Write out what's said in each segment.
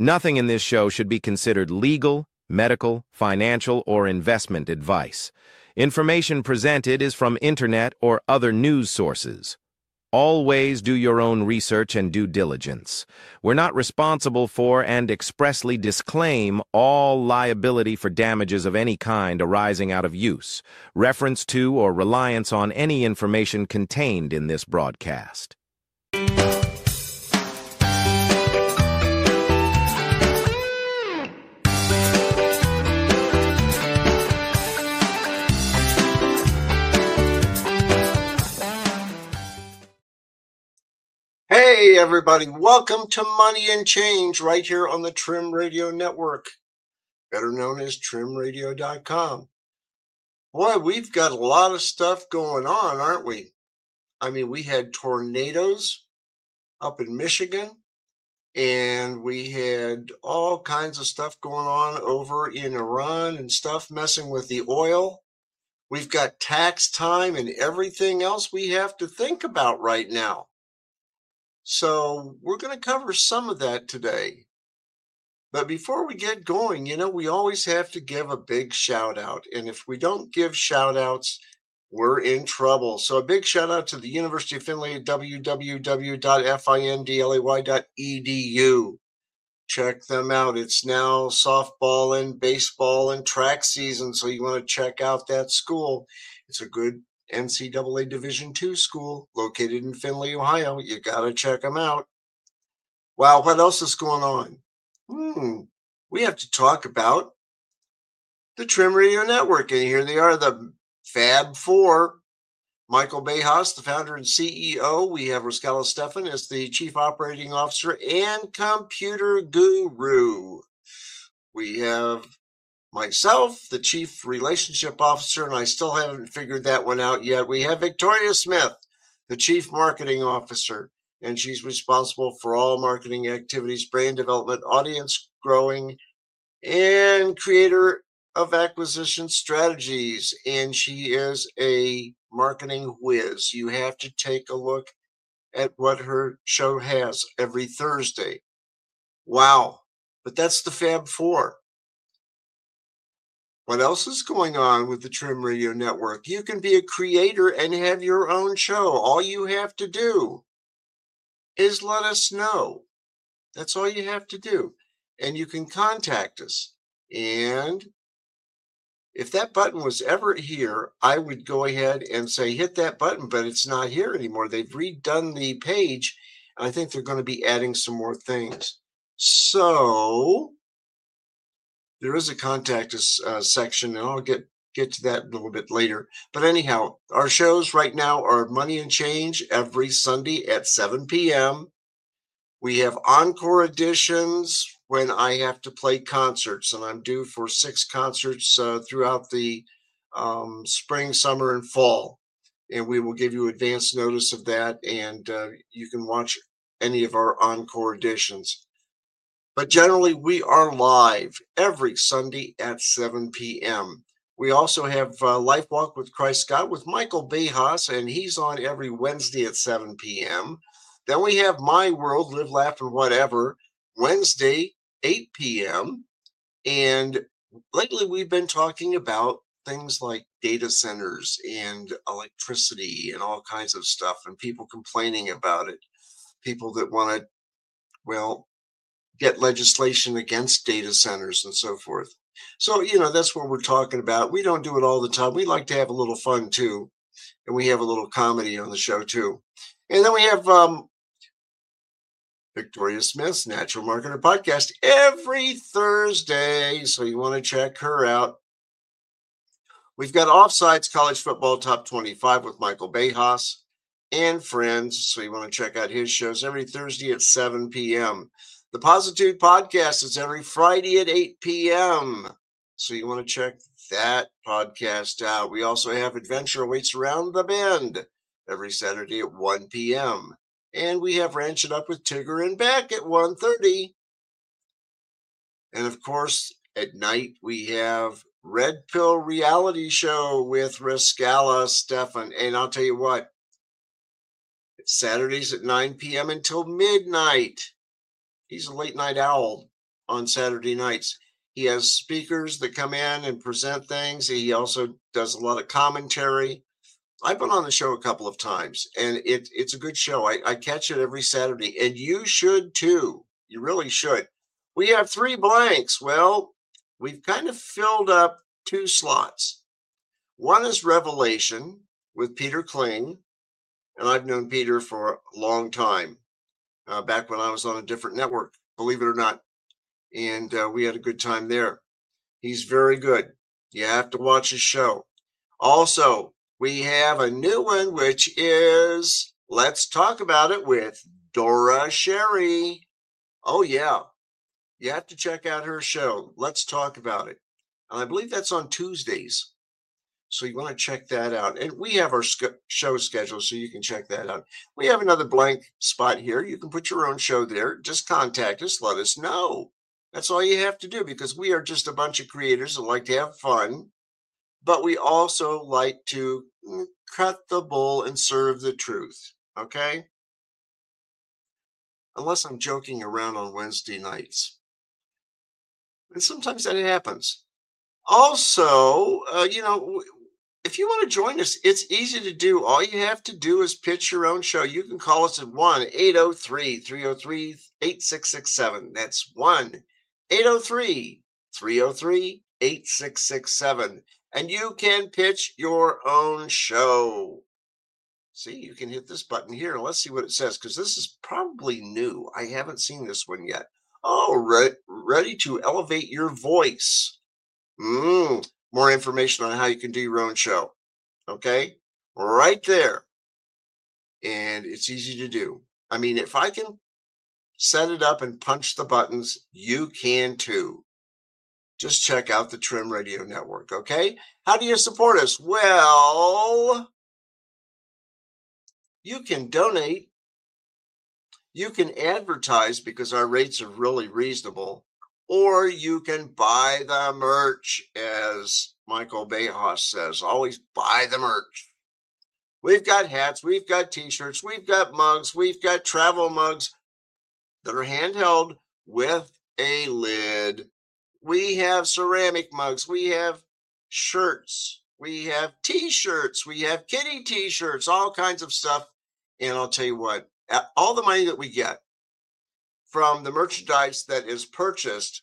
Nothing in this show should be considered legal, medical, financial, or investment advice. Information presented is from internet or other news sources. Always do your own research and due diligence. We're not responsible for and expressly disclaim all liability for damages of any kind arising out of use, reference to, or reliance on any information contained in this broadcast. Hey everybody, welcome to Money and Change right here on the Trim Radio Network, better known as trimradio.com. Boy, we've got a lot of stuff going on, aren't we? I mean, we had tornadoes up in Michigan, and we had all kinds of stuff going on over in Iran and stuff messing with the oil. We've got tax time and everything else we have to think about right now. So we're going to cover some of that today. But before we get going, we always have to give a big shout out. And if we don't give shout outs, we're in trouble. So a big shout out to the University of Findlay at www.findlay.edu. Check them out. It's now softball and baseball and track season. So you want to check out that school. It's a good NCAA Division II school located in Findlay, Ohio. You got to check them out. Wow, what else is going on? We have to talk about the Trim Radio Network. And here they are, the Fab Four. Michael Bejas, the founder and CEO. We have Rascala Stefan as the Chief Operating Officer and Computer Guru. We have myself, the Chief Relationship Officer, and I still haven't figured that one out yet. We have Victoria Smith, the Chief Marketing Officer, and she's responsible for all marketing activities, brand development, audience growing, and creator of acquisition strategies. And she is a marketing whiz. You have to take a look at what her show has every Thursday. Wow. But that's the Fab Four. What else is going on with the Trim Radio Network? You can be a creator and have your own show. All you have to do is let us know. That's all you have to do. And you can contact us. And if that button was ever here, I would go ahead and say, hit that button, but it's not here anymore. They've redone the page. And I think they're going to be adding some more things. So there is a contact us section, and I'll get to that a little bit later. But anyhow, our shows right now are Money and Change every Sunday at 7 p.m. We have encore editions when I have to play concerts, and I'm due for 6 concerts throughout the spring, summer, and fall. And we will give you advance notice of that, and you can watch any of our encore editions. But generally, we are live every Sunday at 7 p.m. We also have Life Walk with Christ Scott with Michael Bejas, and he's on every Wednesday at 7 p.m. Then we have My World, Live, Laugh, and Whatever, Wednesday, 8 p.m. And lately, we've been talking about things like data centers and electricity and all kinds of stuff, and people complaining about it, people that want to, get legislation against data centers and so forth. So, that's what we're talking about. We don't do it all the time. We like to have a little fun too. And we have a little comedy on the show too. And then we have Victoria Smith's Natural Marketer Podcast every Thursday. So you want to check her out. We've got Offsides College Football Top 25 with Michael Bejas and friends. So you want to check out his shows every Thursday at 7 p.m. The Positude Podcast is every Friday at 8 p.m. So you want to check that podcast out. We also have Adventure Awaits Around the Bend every Saturday at 1 p.m. And we have Ranch It Up with Tigger and Beck at 1:30. And of course, at night we have Red Pill Reality Show with Rascala Stefan. And I'll tell you what, it's Saturdays at 9 p.m. until midnight. He's a late night owl. on Saturday nights. He has speakers that come in and present things. He also does a lot of commentary. I've been on the show a couple of times, and it's a good show. I catch it every Saturday, and you should too. You really should. We have 3 blanks. Well, we've kind of filled up 2 slots. One is Revelation with Peter Kling, and I've known Peter for a long time, back when I was on a different network, believe it or not, and we had a good time there. He's very good. You have to watch his show. Also, we have a new one, which is Let's Talk About It with Dora Sherry. Oh, yeah. You have to check out her show. Let's Talk About It. And I believe that's on Tuesdays. So you want to check that out. And we have our show schedule, so you can check that out. We have another blank spot here. You can put your own show there. Just contact us. Let us know. That's all you have to do, because we are just a bunch of creators that like to have fun. But we also like to cut the bull and serve the truth. Okay? Unless I'm joking around on Wednesday nights. And sometimes that happens. Also, if you want to join us, it's easy to do. All you have to do is pitch your own show. You can call us at 1-803-303-8667. That's 1-803-303-8667. And you can pitch your own show. See, you can hit this button here. Let's see what it says, because this is probably new. I haven't seen this one yet. Oh, ready to elevate your voice. More information on how you can do your own show. Okay? Right there. And it's easy to do. I mean, if I can set it up and punch the buttons, you can too. Just check out the Trim Radio Network, okay? How do you support us? Well, you can donate. You can advertise, because our rates are really reasonable. Or you can buy the merch, as Michael Bayhoff says. Always buy the merch. We've got hats, we've got t-shirts, we've got mugs, we've got travel mugs that are handheld with a lid. We have ceramic mugs, we have shirts, we have t-shirts, we have kitty t-shirts, all kinds of stuff. And I'll tell you what, all the money that we get from the merchandise that is purchased,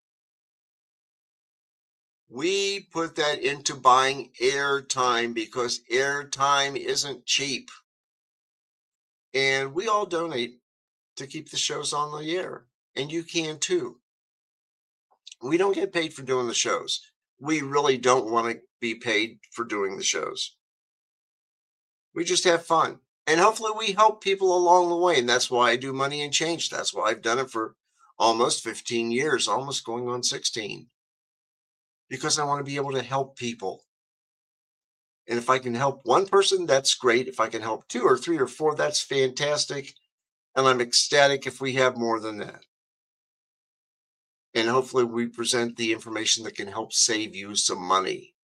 we put that into buying airtime, because airtime isn't cheap. And we all donate to keep the shows on the air. And you can too. We don't get paid for doing the shows. We really don't want to be paid for doing the shows. We just have fun. And hopefully we help people along the way. And that's why I do Money and Change. That's why I've done it for almost 15 years, almost going on 16. Because I want to be able to help people. And if I can help one person, that's great. If I can help 2 or 3 or 4, that's fantastic. And I'm ecstatic if we have more than that. And hopefully we present the information that can help save you some money.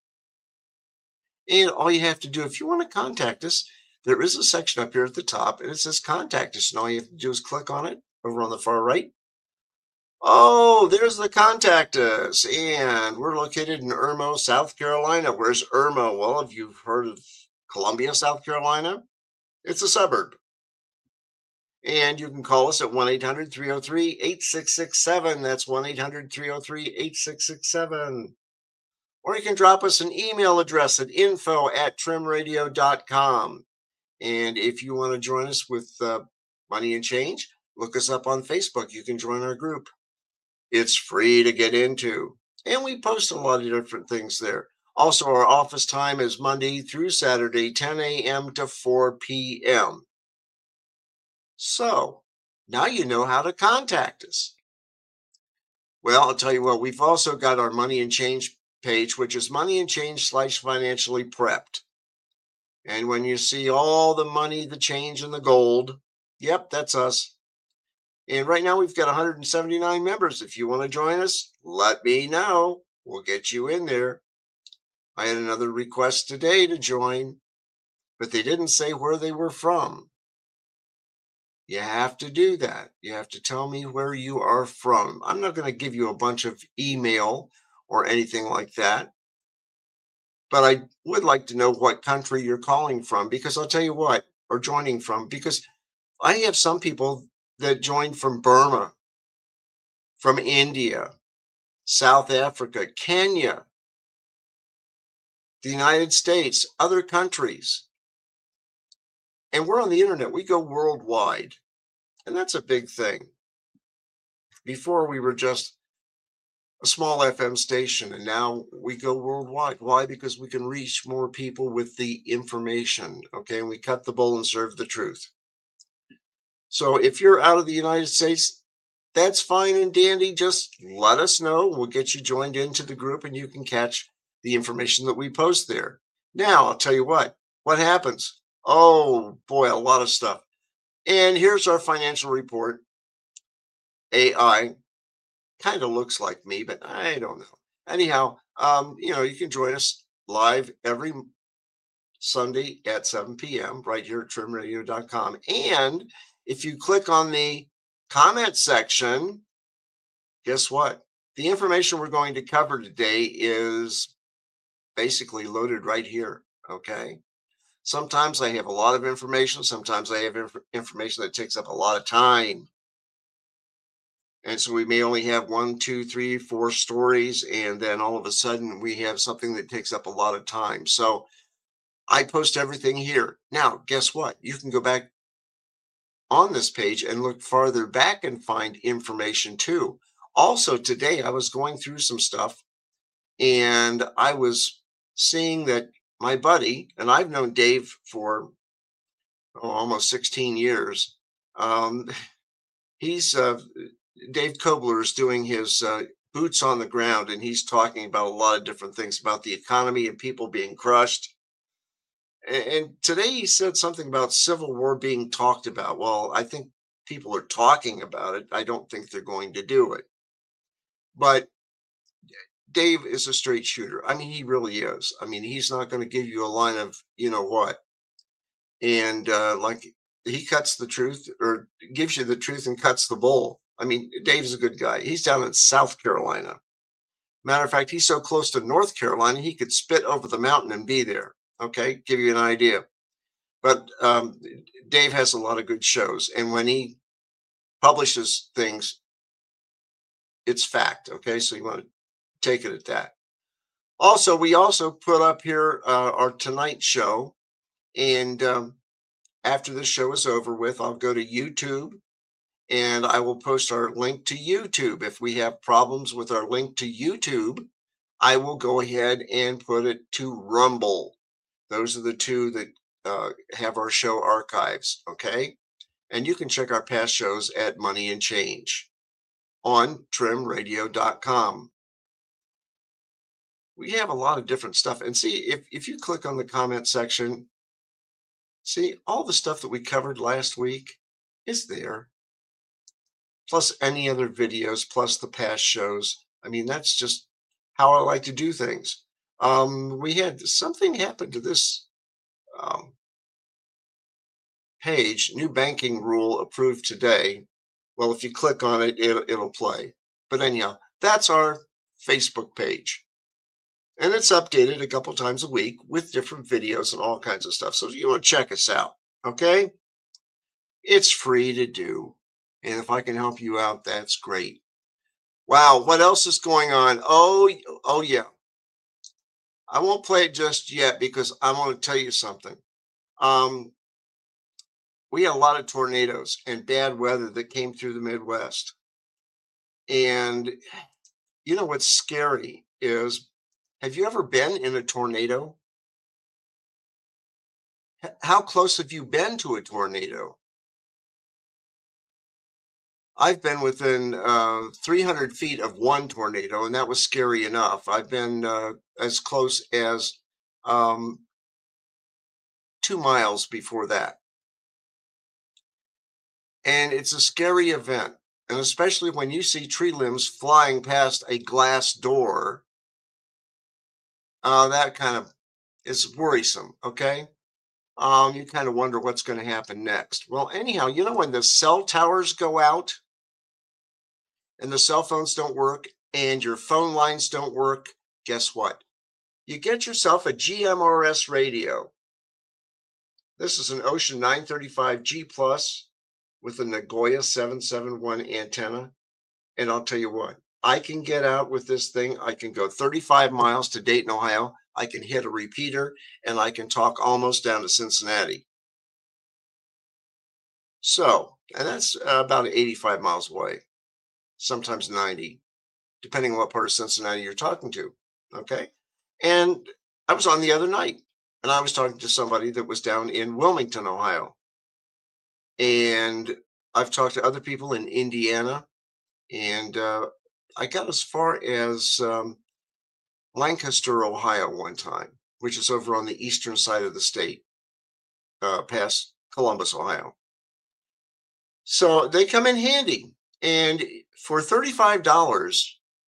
And all you have to do, if you want to contact us, there is a section up here at the top, and it says Contact Us. And all you have to do is click on it over on the far right. Oh, there's the Contact Us. And we're located in Irmo, South Carolina. Where's Irmo? Well, if you've heard of Columbia, South Carolina, it's a suburb. And you can call us at 1-800-303-8667. That's 1-800-303-8667. Or you can drop us an email address at info@trimradio.com. And if you want to join us with Money and Change, look us up on Facebook. You can join our group. It's free to get into. And we post a lot of different things there. Also, our office time is Monday through Saturday, 10 a.m. to 4 p.m. So, now you know how to contact us. Well, I'll tell you what, we've also got our Money and Change page, which is Money and Change /financially prepped. And when you see all the money, the change, and the gold, yep, that's us. And right now we've got 179 members. If you want to join us, let me know. We'll get you in there. I had another request today to join, but they didn't say where they were from. You have to do that. You have to tell me where you are from. I'm not going to give you a bunch of email or anything like that, but I would like to know what country you're calling from, because I'll tell you what, or joining from, because I have some people that joined from Burma, from India, South Africa, Kenya, the United States, other countries. And we're on the internet. We go worldwide. And that's a big thing. Before we were just a small FM station, and now we go worldwide. Why? Because we can reach more people with the information. Okay. And we cut the bull and serve the truth. So if you're out of the United States, that's fine and dandy. Just let us know. We'll get you joined into the group and you can catch the information that we post there. Now, I'll tell you what happens? Oh boy, a lot of stuff. And here's our financial report. AI kind of looks like me, but I don't know. Anyhow, you can join us live every Sunday at 7 p.m. right here at trimradio.com. And if you click on the comment section, guess what? The information we're going to cover today is basically loaded right here. Okay. Sometimes I have a lot of information. Sometimes I have information that takes up a lot of time. And so we may only have 1, 2, 3, 4 stories. And then all of a sudden we have something that takes up a lot of time. So I post everything here. Now, guess what? You can go back on this page and look farther back and find information too. Also, today I was going through some stuff and I was seeing that my buddy, and I've known Dave for almost 16 years. He's Dave Kobler is doing his boots on the ground, and he's talking about a lot of different things about the economy and people being crushed. And today he said something about civil war being talked about. Well, I think people are talking about it. I don't think they're going to do it. But Dave is a straight shooter. I mean, he really is. I mean, he's not going to give you a line of, you know what. And like he cuts the truth, or gives you the truth and cuts the bull. I mean, Dave's a good guy. He's down in South Carolina. Matter of fact, he's so close to North Carolina, he could spit over the mountain and be there. Okay, give you an idea. But Dave has a lot of good shows. And when he publishes things, it's fact. Okay, so you want to take it at that. Also, we also put up here our Tonight Show. And after this show is over with, I'll go to YouTube and I will post our link to YouTube. If we have problems with our link to YouTube, I will go ahead and put it to Rumble. Those are the two that have our show archives, okay? And you can check our past shows at Money and Change on trimradio.com. We have a lot of different stuff. And see, if you click on the comment section, see, all the stuff that we covered last week is there. Plus any other videos, plus the past shows. I mean, that's just how I like to do things. We had something happen to this page, new banking rule approved today. Well, if you click on it, it'll play. But anyhow, that's our Facebook page. And it's updated a couple times a week with different videos and all kinds of stuff. So you want to check us out, okay? It's free to do. And if I can help you out, that's great. Wow, what else is going on? Oh yeah. I won't play it just yet because I want to tell you something. We had a lot of tornadoes and bad weather that came through the Midwest. And you know what's scary is, have you ever been in a tornado? How close have you been to a tornado? I've been within 300 feet of one tornado, and that was scary enough. I've been as close as 2 miles before that. And it's a scary event. And especially when you see tree limbs flying past a glass door, that kind of is worrisome, okay? You kind of wonder what's going to happen next. Well, anyhow, you know, when the cell towers go out and the cell phones don't work and your phone lines don't work, guess what? You get yourself a GMRS radio. This is an Ocean 935G Plus with a Nagoya 771 antenna. And I'll tell you what, I can get out with this thing. I can go 35 miles to Dayton, Ohio. I can hit a repeater and I can talk almost down to Cincinnati. So, and that's about 85 miles away, sometimes 90, depending on what part of Cincinnati you're talking to. Okay. And I was on the other night and I was talking to somebody that was down in Wilmington, Ohio. And I've talked to other people in Indiana. And I got as far as Lancaster, Ohio one time, which is over on the eastern side of the state, past Columbus, Ohio. So they come in handy. And for $35,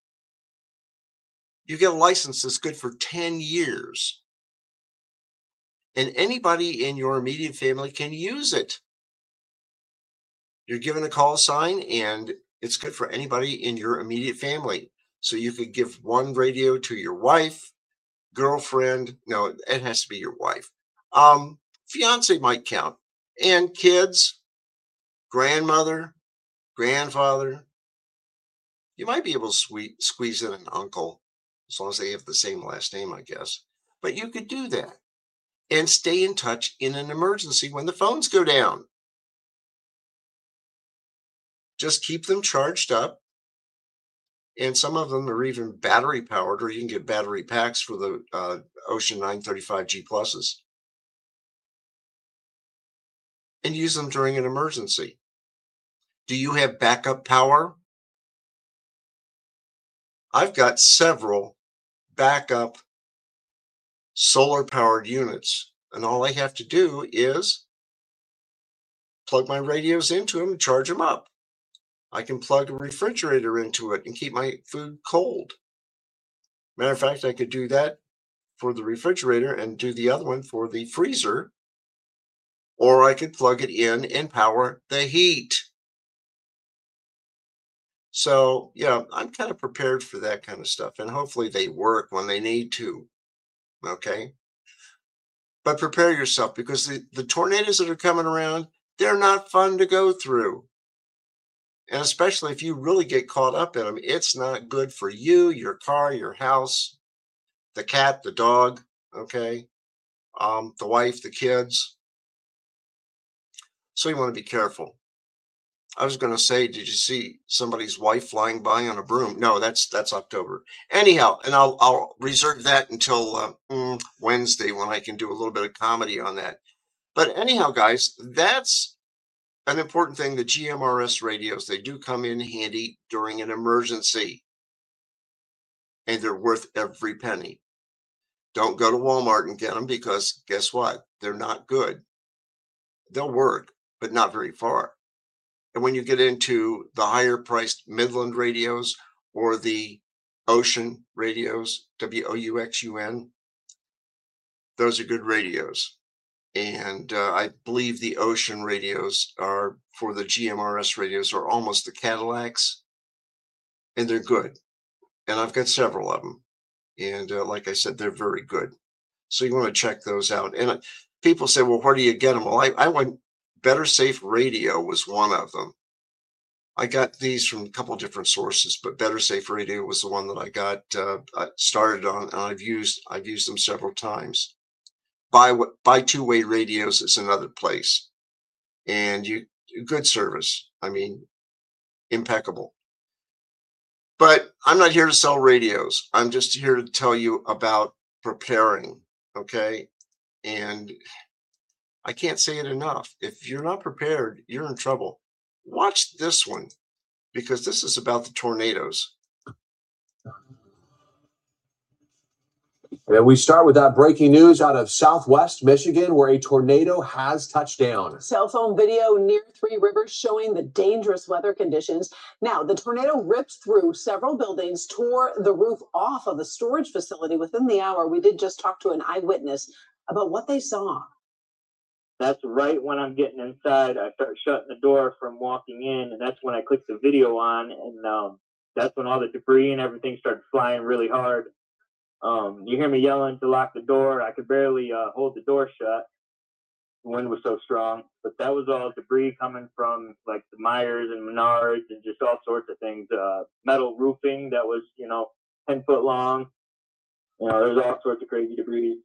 you get a license that's good for 10 years. And anybody in your immediate family can use it. You're given a call sign and it's good for anybody in your immediate family. So you could give one radio to your wife, girlfriend. No, it has to be your wife. Fiance might count. And kids, grandmother, grandfather. You might be able to squeeze in an uncle, as long as they have the same last name, I guess. But you could do that and stay in touch in an emergency when the phones go down. Just keep them charged up. And some of them are even battery powered, or you can get battery packs for the Ocean 935G Pluses. And use them during an emergency. Do you have backup power? I've got several backup solar powered units, and all I have to do is plug my radios into them and charge them up. I can plug a refrigerator into it and keep my food cold. Matter of fact, I could do that for the refrigerator and do the other one for the freezer, or I could plug it in and power the heat. So, yeah, I'm kind of prepared for that kind of stuff, and hopefully they work when they need to. Okay. But prepare yourself, because the tornadoes that are coming around, they're not fun to go through. And especially if you really get caught up in them, it's not good for you, your car, your house, the cat, the dog, okay, the wife, the kids. So you want to be careful. I was going to say, did you see somebody's wife flying by on a broom? No, that's October. Anyhow, and I'll reserve that until Wednesday, when I can do a little bit of comedy on that. But anyhow, guys, that's an important thing. The GMRS radios, they do come in handy during an emergency, and they're worth every penny. Don't go to Walmart and get them, because guess what? They're not good. They'll work, but not very far. And when you get into the higher priced Midland radios or the Ocean radios, WOUXUN, those are good radios. And I believe the Ocean radios are, for the GMRS radios, are almost the Cadillacs, and they're good. And I've got several of them. And like I said, they're very good. So you want to check those out. And people say, well, where do you get them? Well, I went, Better Safe Radio was one of them. I got these from a couple of different sources, but Better Safe Radio was the one that I got started on, and I've used them several times. Buy two-way radios is another place, and good service. I mean, impeccable. But I'm not here to sell radios. I'm just here to tell you about preparing. Okay, and I can't say it enough. If you're not prepared, you're in trouble. Watch this one, because this is about the tornadoes. And we start with that breaking news out of Southwest Michigan, where a tornado has touched down. Cell phone video near Three Rivers showing the dangerous weather conditions. Now, the tornado ripped through several buildings, tore the roof off of the storage facility within the hour. We did just talk to an eyewitness about what they saw. That's right when I'm getting inside. I start shutting the door from walking in, and that's when I click the video on, and that's when all the debris and everything starts flying really hard. You hear me yelling to lock the door. I could barely hold the door shut. The wind was so strong, but that was all debris coming from like the Myers and Menards and just all sorts of things. Metal roofing that was, 10 foot long. There's all sorts of crazy debris.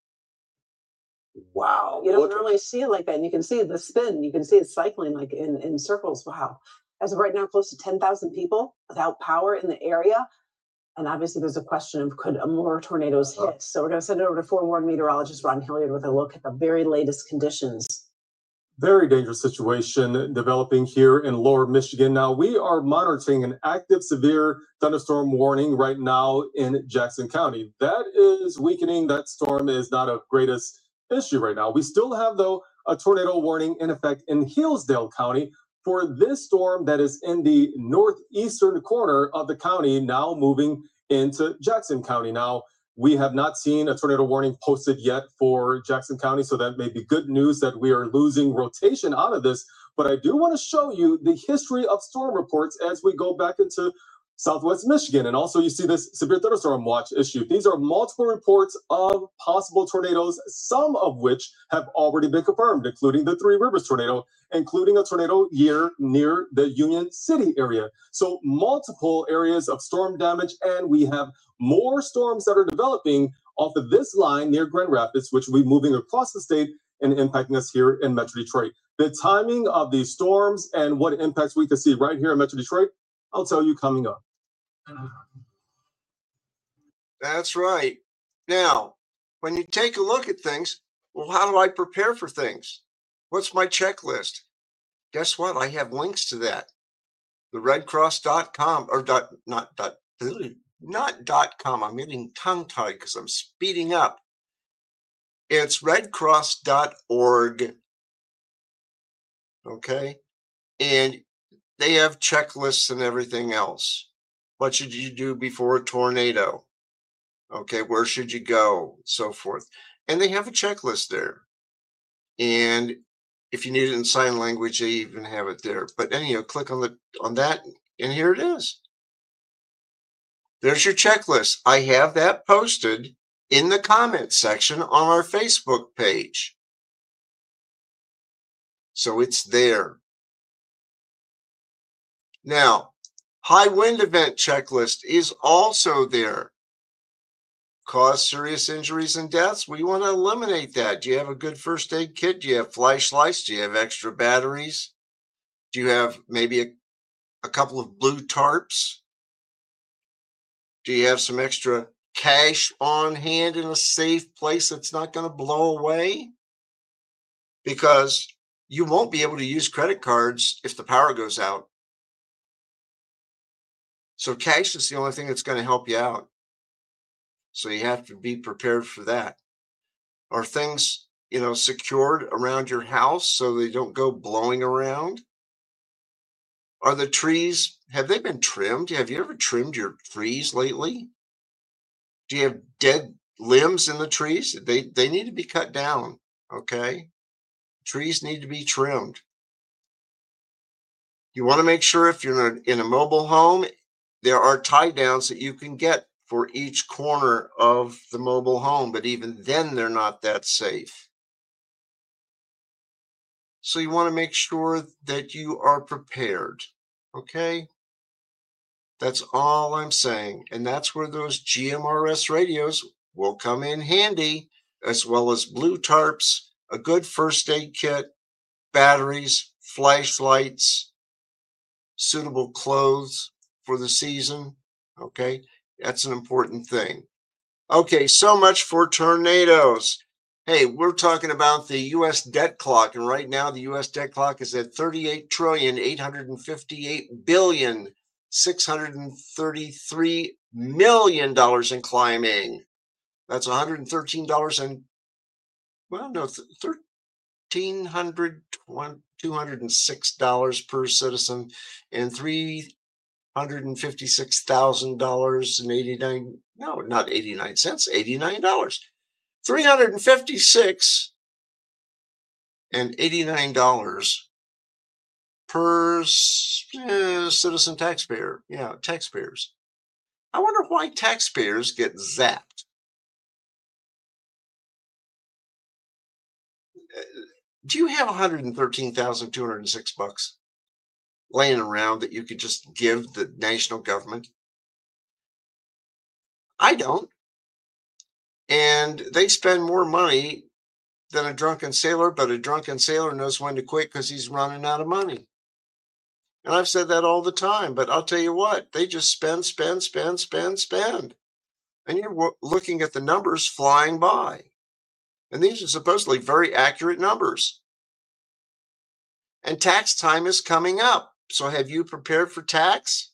Wow. You don't really see it like that. And you can see the spin. You can see it cycling like in circles. Wow. As of right now, close to 10,000 people without power in the area. And obviously, there's a question of could more tornadoes hit? So we're going to send it over to forewarned meteorologist Ron Hilliard with a look at the very latest conditions. Very dangerous situation developing here in Lower Michigan. Now, we are monitoring an active severe thunderstorm warning right now in Jackson County. That is weakening. That storm is not of greatest issue right now. We still have, though, a tornado warning in effect in Hillsdale County for this storm that is in the northeastern corner of the county, now moving into Jackson County. Now, we have not seen a tornado warning posted yet for Jackson County, so that may be good news that we are losing rotation out of this. But I do want to show you the history of storm reports as we go back into Southwest Michigan. And also you see this severe thunderstorm watch issue. These are multiple reports of possible tornadoes, some of which have already been confirmed, including the Three Rivers tornado, including a tornado here near the Union City area. So multiple areas of storm damage, and we have more storms that are developing off of this line near Grand Rapids, which will be moving across the state and impacting us here in Metro Detroit. The timing of these storms and what impacts we could see right here in Metro Detroit, I'll tell you coming up. That's right. Now, when you take a look at things, well, how do I prepare for things? What's my checklist? Guess what? I have links to that. The redcross.com or not .com. I'm getting tongue-tied because I'm speeding up. It's redcross.org. Okay. And they have checklists and everything else. What should you do before a tornado? Okay, where should you go? So forth. And they have a checklist there. And if you need it in sign language, they even have it there. But anyhow, click on that, and here it is. There's your checklist. I have that posted in the comments section on our Facebook page. So it's there. Now, high wind event checklist is also there. Cause serious injuries and deaths. We want to eliminate that. Do you have a good first aid kit? Do you have flashlights? Do you have extra batteries? Do you have maybe a couple of blue tarps? Do you have some extra cash on hand in a safe place that's not going to blow away? Because you won't be able to use credit cards if the power goes out. So cash is the only thing that's going to help you out. So you have to be prepared for that. Are things, secured around your house so they don't go blowing around? Are the trees, have they been trimmed? Have you ever trimmed your trees lately? Do you have dead limbs in the trees? They need to be cut down, okay? Trees need to be trimmed. You want to make sure if you're in a mobile home, there are tie downs that you can get for each corner of the mobile home, but even then they're not that safe. So you want to make sure that you are prepared, okay? That's all I'm saying. And that's where those GMRS radios will come in handy, as well as blue tarps, a good first aid kit, batteries, flashlights, suitable clothes for the season, okay? That's an important thing. Okay, so much for tornadoes. Hey, we're talking about the U.S. debt clock, and right now the U.S. debt clock is at $38,858,633,000,000 and climbing. That's $113 and, $1,206 per citizen, and $356,000 and 89, no, not 89 cents, $89. 356 and $89 per citizen taxpayer. Yeah, taxpayers. I wonder why taxpayers get zapped. Do you have $113,206 laying around that you could just give the national government? I don't. And they spend more money than a drunken sailor, but a drunken sailor knows when to quit because he's running out of money. And I've said that all the time, but I'll tell you what, they just spend. And you're looking at the numbers flying by. And these are supposedly very accurate numbers. And tax time is coming up. So have you prepared for tax?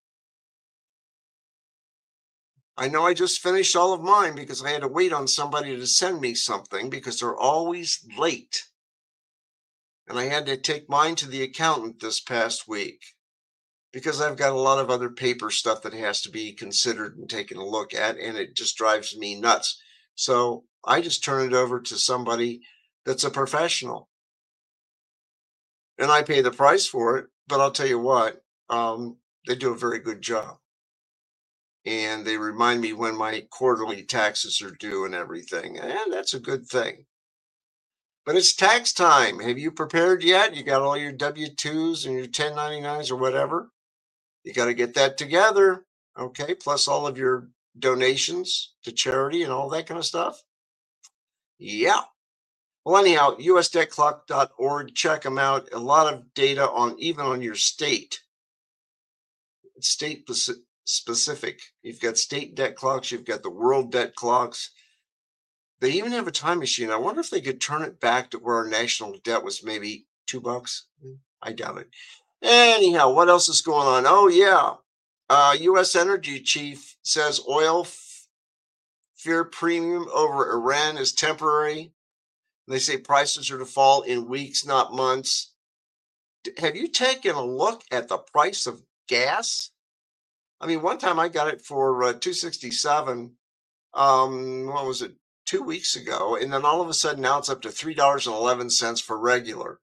I know I just finished all of mine because I had to wait on somebody to send me something because they're always late. And I had to take mine to the accountant this past week because I've got a lot of other paper stuff that has to be considered and taken a look at, and it just drives me nuts. So I just turn it over to somebody that's a professional. And I pay the price for it, but I'll tell you what, they do a very good job. And they remind me when my quarterly taxes are due and everything. And that's a good thing. But it's tax time. Have you prepared yet? You got all your W-2s and your 1099s or whatever? You got to get that together. Okay. Plus all of your donations to charity and all that kind of stuff. Yeah. Well, anyhow, usdebtclock.org. Check them out. A lot of data on even on your state. It's state specific. You've got state debt clocks. You've got the world debt clocks. They even have a time machine. I wonder if they could turn it back to where our national debt was maybe $2. I doubt it. Anyhow, what else is going on? Oh, yeah. U.S. Energy Chief says oil fear premium over Iran is temporary. They say prices are to fall in weeks, not months. Have you taken a look at the price of gas? I mean, one time I got it for $2.67. What was it? 2 weeks ago, and then all of a sudden now it's up to $3.11 for regular.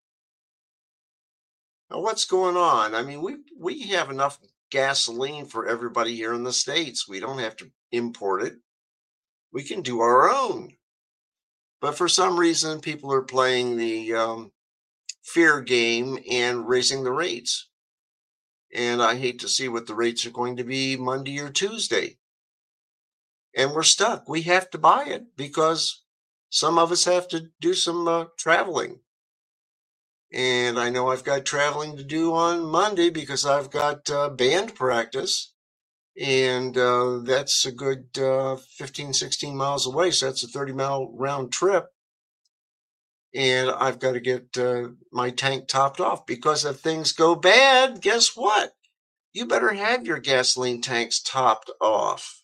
Now what's going on? I mean, we have enough gasoline for everybody here in the States. We don't have to import it. We can do our own. But for some reason, people are playing the fear game and raising the rates. And I hate to see what the rates are going to be Monday or Tuesday. And we're stuck. We have to buy it because some of us have to do some traveling. And I know I've got traveling to do on Monday because I've got band practice. And that's a good 15, 16 miles away. So that's a 30-mile round trip. And I've got to get my tank topped off because if things go bad, guess what? You better have your gasoline tanks topped off.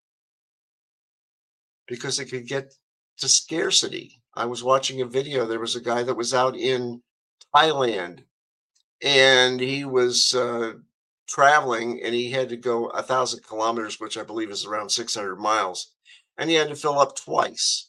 Because it could get to scarcity. I was watching a video. There was a guy that was out in Thailand and he was traveling and he had to go 1,000 kilometers, which I believe is around 600 miles. And he had to fill up twice.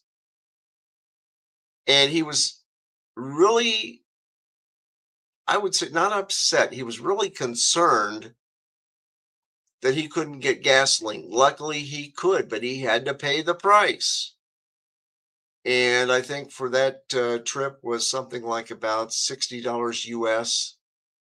And he was really, I would say, not upset. He was really concerned that he couldn't get gasoline. Luckily, he could, but he had to pay the price. And I think for that trip was something like about $60 US.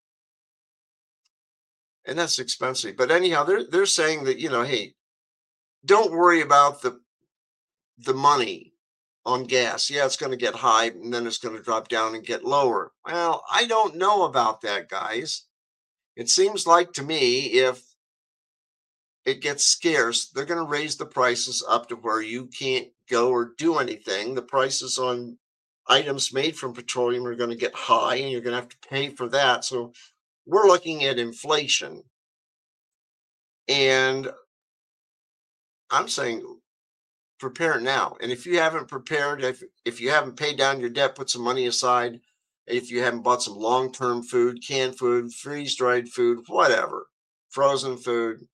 And that's expensive. But anyhow, they're saying that, hey, don't worry about the money on gas. Yeah, it's going to get high and then it's going to drop down and get lower. Well, I don't know about that, guys. It seems like to me, if it gets scarce, they're going to raise the prices up to where you can't go or do anything. The prices on items made from petroleum are going to get high and you're going to have to pay for that. So we're looking at inflation. And I'm saying prepare now. And if you haven't prepared, if you haven't paid down your debt, put some money aside. If you haven't bought some long-term food, canned food, freeze-dried food, whatever, frozen food.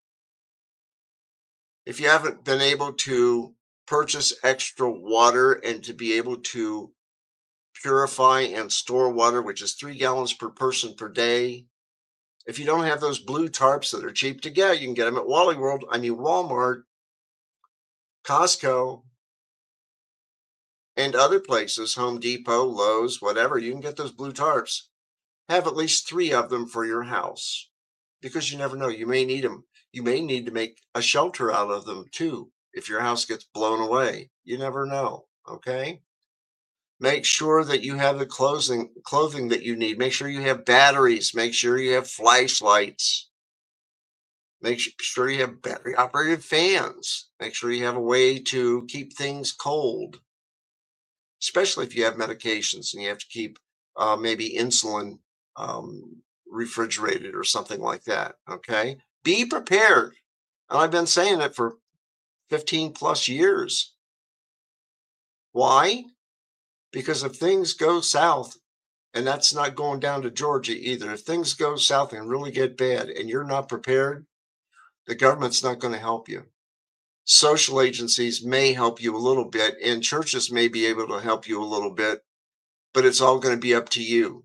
If you haven't been able to purchase extra water and to be able to purify and store water, which is 3 gallons per person per day. If you don't have those blue tarps that are cheap to get, you can get them at Walmart, Costco, and other places, Home Depot, Lowe's, whatever. You can get those blue tarps. Have at least 3 of them for your house, because you never know. You may need them. You may need to make a shelter out of them too if your house gets blown away. You never know, okay? Make sure that you have the clothing that you need. Make sure you have batteries. Make sure you have flashlights. Make sure you have battery-operated fans. Make sure you have a way to keep things cold, especially if you have medications and you have to keep maybe insulin refrigerated or something like that, okay? Be prepared. And I've been saying it for 15 plus years. Why? Because if things go south, and that's not going down to Georgia either, if things go south and really get bad and you're not prepared, the government's not going to help you. Social agencies may help you a little bit, and churches may be able to help you a little bit, but it's all going to be up to you.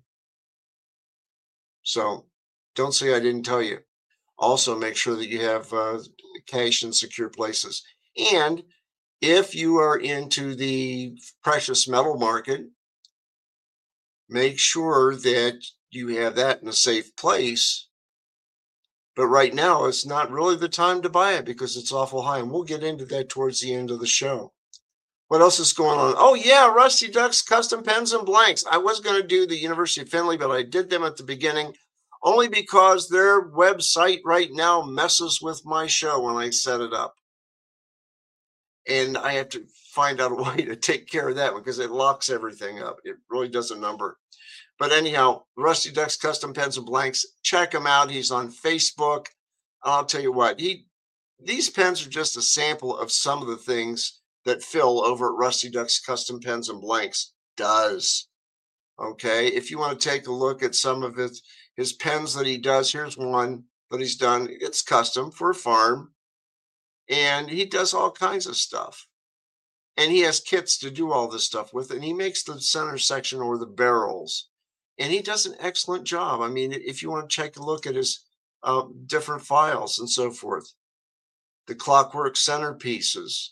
So don't say I didn't tell you. Also, make sure that you have cash in secure places. And if you are into the precious metal market, make sure that you have that in a safe place. But right now, it's not really the time to buy it because it's awful high. And we'll get into that towards the end of the show. What else is going on? Oh, yeah, Rusty Duck's Custom Pens and Blanks. I was going to do the University of Findlay, but I did them at the beginning only because their website right now messes with my show when I set it up. And I have to find out a way to take care of that because it locks everything up. It really does a number. But anyhow, Rusty Duck's Custom Pens and Blanks, check him out. He's on Facebook. I'll tell you what, these pens are just a sample of some of the things that Phil over at Rusty Duck's Custom Pens and Blanks does. Okay, if you want to take a look at some of his pens that he does, here's one that he's done. It's custom for a farm, and he does all kinds of stuff. And he has kits to do all this stuff with, and he makes the center section or the barrels. And he does an excellent job. I mean, if you want to take a look at his different files and so forth, the clockwork centerpieces,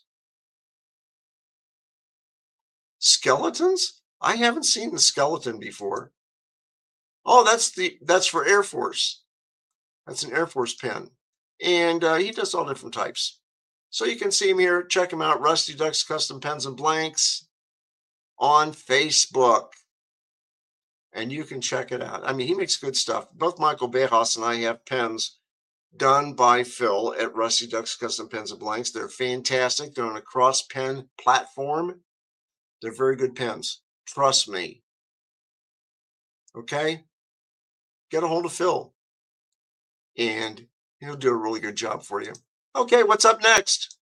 skeletons. I haven't seen the skeleton before. Oh, that's for Air Force. That's an Air Force pen, and he does all different types. So you can see him here. Check him out, Rusty Duck's Custom Pens and Blanks on Facebook. And you can check it out. I mean, he makes good stuff. Both Michael Bejas and I have pens done by Phil at Rusty Duck's Custom Pens and Blanks. They're fantastic. They're on a cross pen platform. They're very good pens. Trust me. Okay? Get a hold of Phil, and he'll do a really good job for you. Okay, what's up next?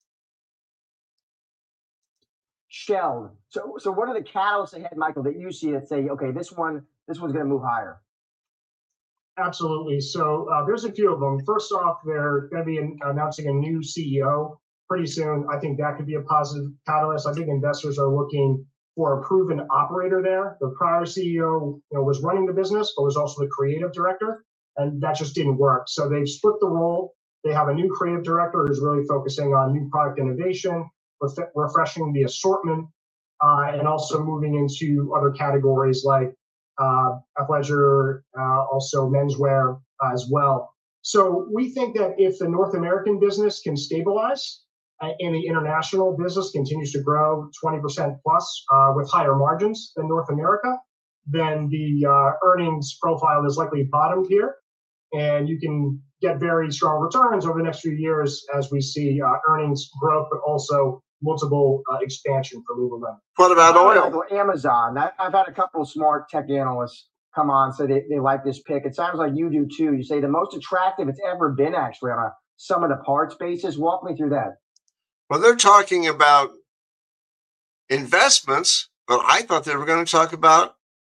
Shelled. So what are the catalysts ahead, Michael, that you see that say, okay, this one's going to move higher? Absolutely. So there's a few of them. First off, they're going to be announcing a new CEO pretty soon. I think that could be a positive catalyst. I think investors are looking for a proven operator there. The prior CEO, was running the business, but was also the creative director, and that just didn't work. So they've split the role. They have a new creative director who's really focusing on new product innovation, refreshing the assortment, and also moving into other categories like athleisure, also menswear as well. So we think that if the North American business can stabilize and the international business continues to grow 20% plus with higher margins than North America, then the earnings profile is likely bottomed here. And you can get very strong returns over the next few years as we see earnings growth, but also multiple expansion for Lululemon. What about oil? Amazon. I've had a couple of smart tech analysts come on, so they like this pick. It sounds like you do too. You say the most attractive it's ever been actually on a sum of the parts basis. Walk me through that. Well, they're talking about investments, but I thought they were going to talk about,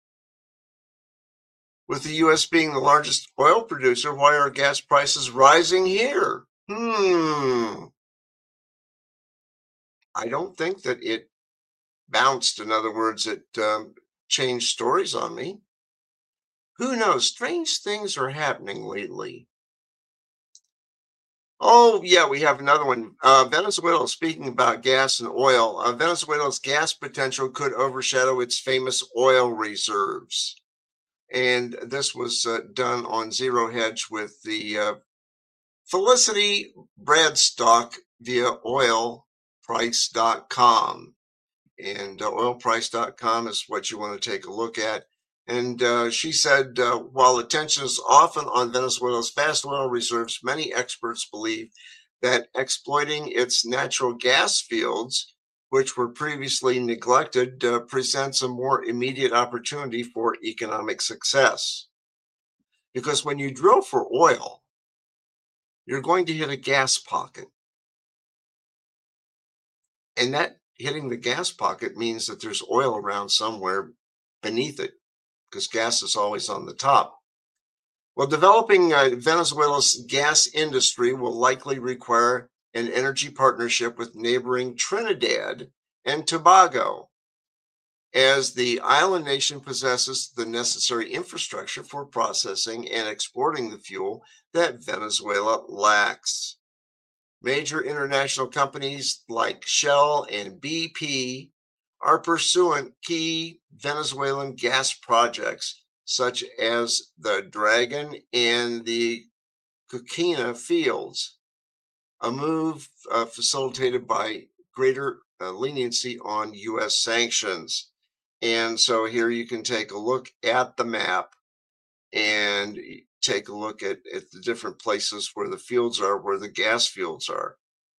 with the U.S. being the largest oil producer, why are gas prices rising here? I don't think that it bounced. In other words, it change stories on me. Who knows? Strange things are happening lately. Oh, yeah, we have another one. Venezuela, speaking about gas and oil, Venezuela's gas potential could overshadow its famous oil reserves. And this was done on Zero Hedge with the Felicity Bradstock via oilprice.com. And oilprice.com is what you want to take a look at. And she said, while attention is often on Venezuela's vast oil reserves, many experts believe that exploiting its natural gas fields, which were previously neglected, presents a more immediate opportunity for economic success. Because when you drill for oil, you're going to hit a gas pocket. And that hitting the gas pocket means that there's oil around somewhere beneath it, because gas is always on the top. Well, developing Venezuela's gas industry will likely require an energy partnership with neighboring Trinidad and Tobago, as the island nation possesses the necessary infrastructure for processing and exporting the fuel that Venezuela lacks. Major international companies like Shell and BP are pursuing key Venezuelan gas projects, such as the Dragon and the Coquina fields, a move facilitated by greater leniency on U.S. sanctions. And so here you can take a look at the map and take a look at the different places where the fields are, where the gas fields are.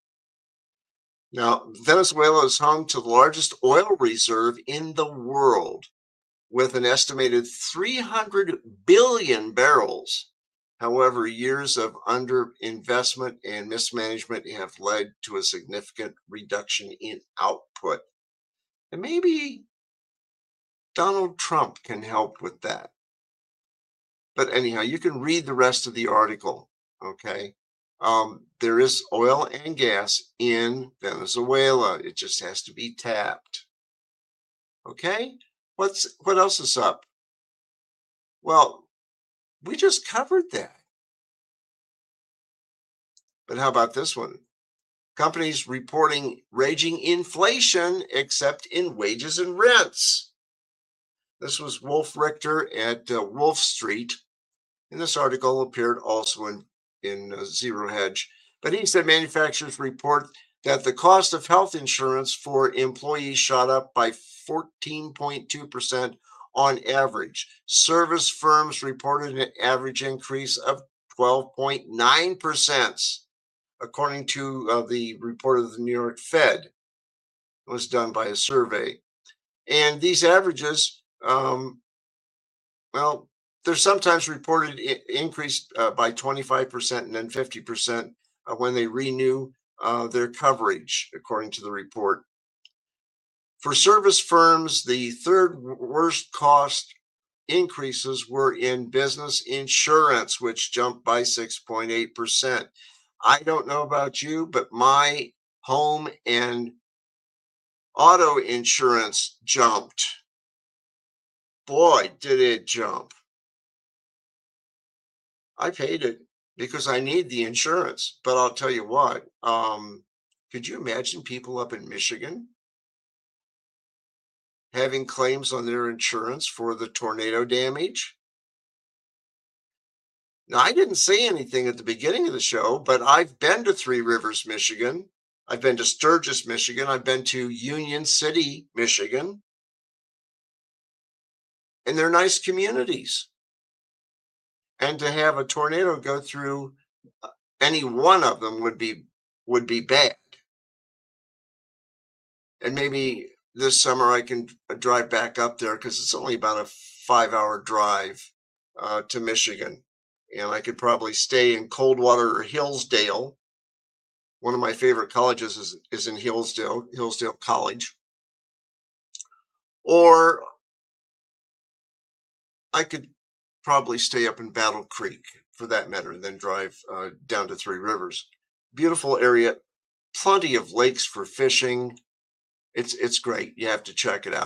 Now, Venezuela is home to the largest oil reserve in the world, with an estimated 300 billion barrels. However, years of underinvestment and mismanagement have led to a significant reduction in output. And maybe Donald Trump can help with that. But anyhow, you can read the rest of the article, okay? There is oil and gas in Venezuela. It just has to be tapped. Okay? What else is up? Well, we just covered that. But how about this one? Companies reporting raging inflation, except in wages and rents. This was Wolf Richter at Wolf Street. And this article appeared also in Zero Hedge. But he said manufacturers report that the cost of health insurance for employees shot up by 14.2% on average. Service firms reported an average increase of 12.9%, according to the report of the New York Fed. It was done by a survey. And these averages, well, they're sometimes reported increased by 25% and then 50% when they renew their coverage, according to the report. For service firms, the third worst cost increases were in business insurance, which jumped by 6.8%. I don't know about you, but my home and auto insurance jumped. Boy, did it jump. I paid it because I need the insurance. But I'll tell you what, could you imagine people up in Michigan having claims on their insurance for the tornado damage? Now, I didn't say anything at the beginning of the show, but I've been to Three Rivers, Michigan. I've been to Sturgis, Michigan. I've been to Union City, Michigan. And they're nice communities. And to have a tornado go through any one of them would be bad. And maybe this summer I can drive back up there, because it's only about a 5-hour drive to Michigan. And I could probably stay in Coldwater or Hillsdale. One of my favorite colleges is in Hillsdale College. Or I could probably stay up in Battle Creek, for that matter, and then drive down to Three Rivers. Beautiful area, plenty of lakes for fishing. It's great. You have to check it out.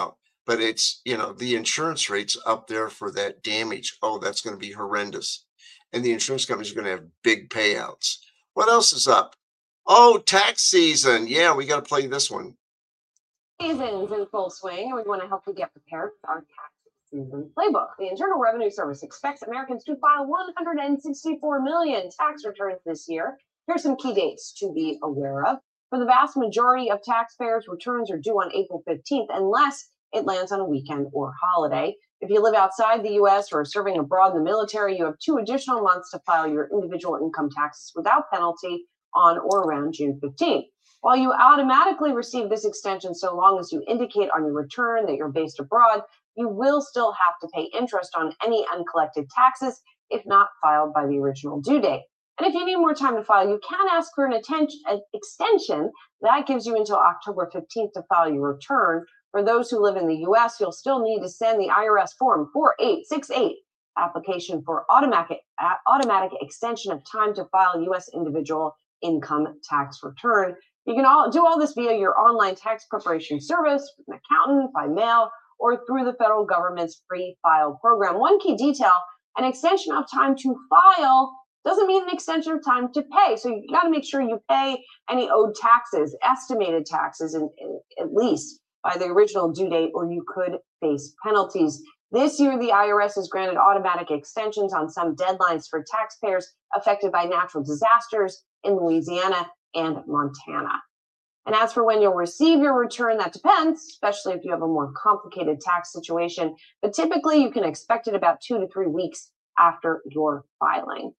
but it's, the insurance rate's up there for that damage. Oh, that's going to be horrendous. And the insurance companies are going to have big payouts. What else is up? Oh, tax season. Yeah, we got to play this one. Season's in full swing, and we want to help you get prepared with our tax season playbook. The Internal Revenue Service expects Americans to file 164 million tax returns this year. Here's some key dates to be aware of. For the vast majority of taxpayers, returns are due on April 15th, unless it lands on a weekend or holiday. If you live outside the U.S. or are serving abroad in the military, you have 2 additional months to file your individual income taxes without penalty on or around June 15th. While you automatically receive this extension so long as you indicate on your return that you're based abroad, you will still have to pay interest on any uncollected taxes if not filed by the original due date. And if you need more time to file, you can ask for an extension. That gives you until October 15th to file your return. For those who live in the U.S., you'll still need to send the IRS Form 4868, application for automatic extension of time to file U.S. individual income tax return. You can do all this via your online tax preparation service, with an accountant, by mail, or through the federal government's free file program. One key detail, an extension of time to file doesn't mean an extension of time to pay. So you got to make sure you pay any owed taxes, estimated taxes, at least by the original due date, or you could face penalties. This year, the IRS has granted automatic extensions on some deadlines for taxpayers affected by natural disasters in Louisiana and Montana. And as for when you'll receive your return, that depends, especially if you have a more complicated tax situation. But typically, you can expect it about 2 to 3 weeks after your filing.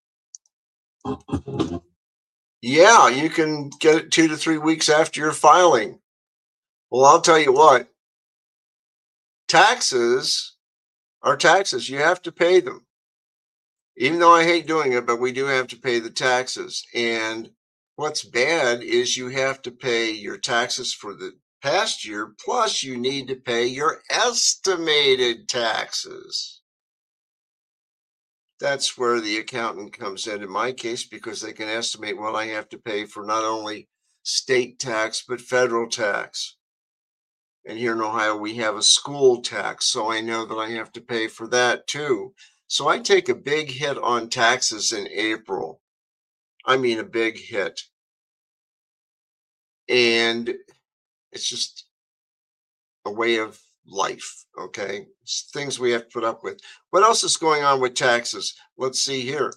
Yeah, you can get it 2 to 3 weeks after your filing. Well, I'll tell you what, taxes are taxes. You have to pay them. Even though I hate doing it, but we do have to pay the taxes. And what's bad is you have to pay your taxes for the past year, plus you need to pay your estimated taxes. That's where the accountant comes in my case, because they can estimate what I have to pay for not only state tax, but federal tax. And here in Ohio, we have a school tax, so I know that I have to pay for that too. So I take a big hit on taxes in April. I mean, a big hit. And it's just a way of life, okay? It's things we have to put up with. What else is going on with taxes? Let's see here.